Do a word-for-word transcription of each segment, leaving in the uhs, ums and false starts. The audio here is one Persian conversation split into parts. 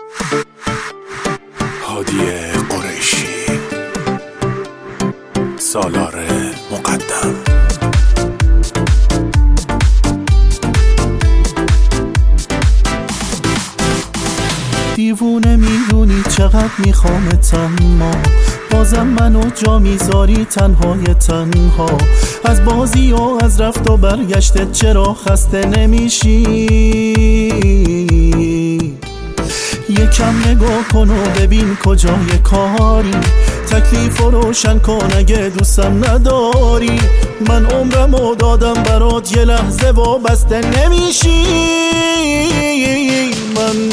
هادی قریشی، سالار مقدم. دیوونه میدونی چقدر میخوامت، اما بازم منو جا میذاری تنهای تنها. از بازی و از رفت و برگشتت چرا خسته نمیشی؟ یکم نگاه کن و ببین کجای کاری، تکلیف رو روشن کن اگه دوستم نداری. من عمرمو دادم برات، یه لحظه وابسته نمیشی. من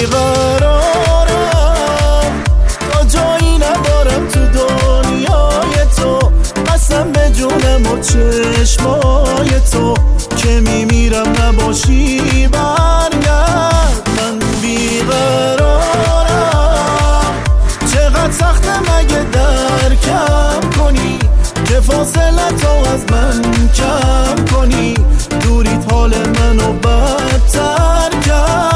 بیقرارم، تا جایی ندارم تو دنیای تو. قسم به جونم و چشمای تو که میمیرم نباشی برگرد. من بیقرارم، چقدر سخته مگه درکم کنی که فاصله تو از من کم کنی. دوریت حال منو بدتر کرد.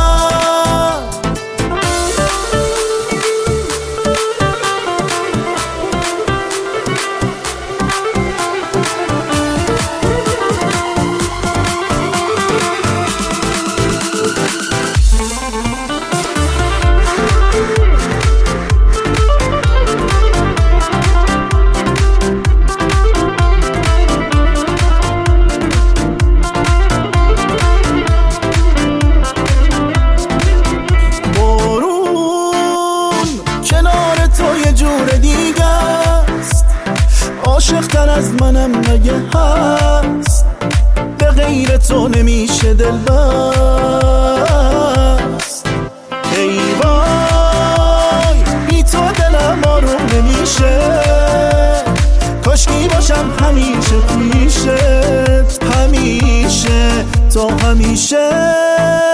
عاشق‌تر از منم مگه هست؟ به غیر تو نمیشه دل بست. ای وای بی تو دلم آروم نمیشه. کاشکی باشم همیشه پیشت، همیشه تا همیشه.